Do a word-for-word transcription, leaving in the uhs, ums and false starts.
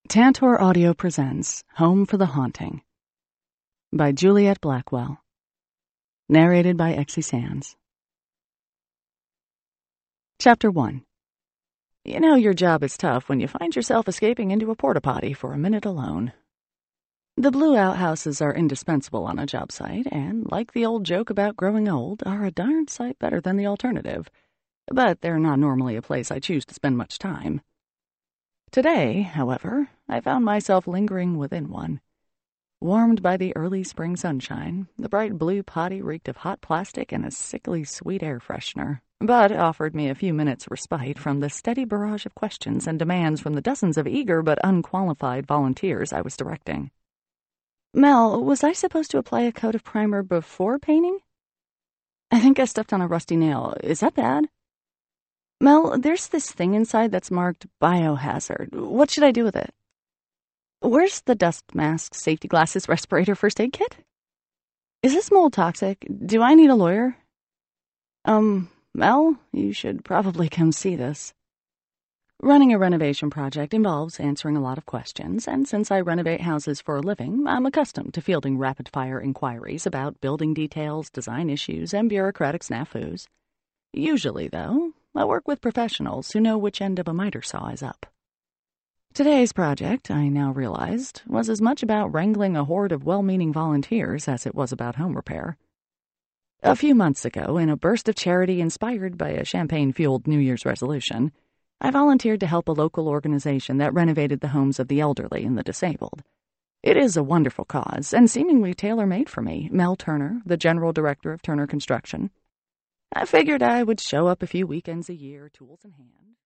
Tantor Audio presents Home for the Haunting by Juliet Blackwell. Narrated by Exie Sands. Chapter one. You know your job is tough when you find yourself escaping into a porta-potty for a minute alone. The blue outhouses are indispensable on a job site, and, like the old joke about growing old, are a darn sight better than the alternative. But they're not normally a place I choose to spend much time. Today, however, I found myself lingering within one. Warmed by the early spring sunshine, the bright blue potty reeked of hot plastic and a sickly sweet air freshener, but offered me a few minutes' respite from the steady barrage of questions and demands from the dozens of eager but unqualified volunteers I was directing. Mel, was I supposed to apply a coat of primer before painting? I think I stepped on a rusty nail. Is that bad? Mel, there's this thing inside that's marked biohazard. What should I do with it? Where's the dust mask, safety glasses, respirator, first aid kit? Is this mold toxic? Do I need a lawyer? Um, Mel, you should probably come see this. Running a renovation project involves answering a lot of questions, and since I renovate houses for a living, I'm accustomed to fielding rapid-fire inquiries about building details, design issues, and bureaucratic snafus. Usually, though, I work with professionals who know which end of a miter saw is up. Today's project, I now realized, was as much about wrangling a horde of well-meaning volunteers as it was about home repair. A few months ago, in a burst of charity inspired by a champagne-fueled New Year's resolution, I volunteered to help a local organization that renovated the homes of the elderly and the disabled. It is a wonderful cause, and seemingly tailor-made for me, Mel Turner, the general director of Turner Construction. I figured I would show up a few weekends a year, tools in hand.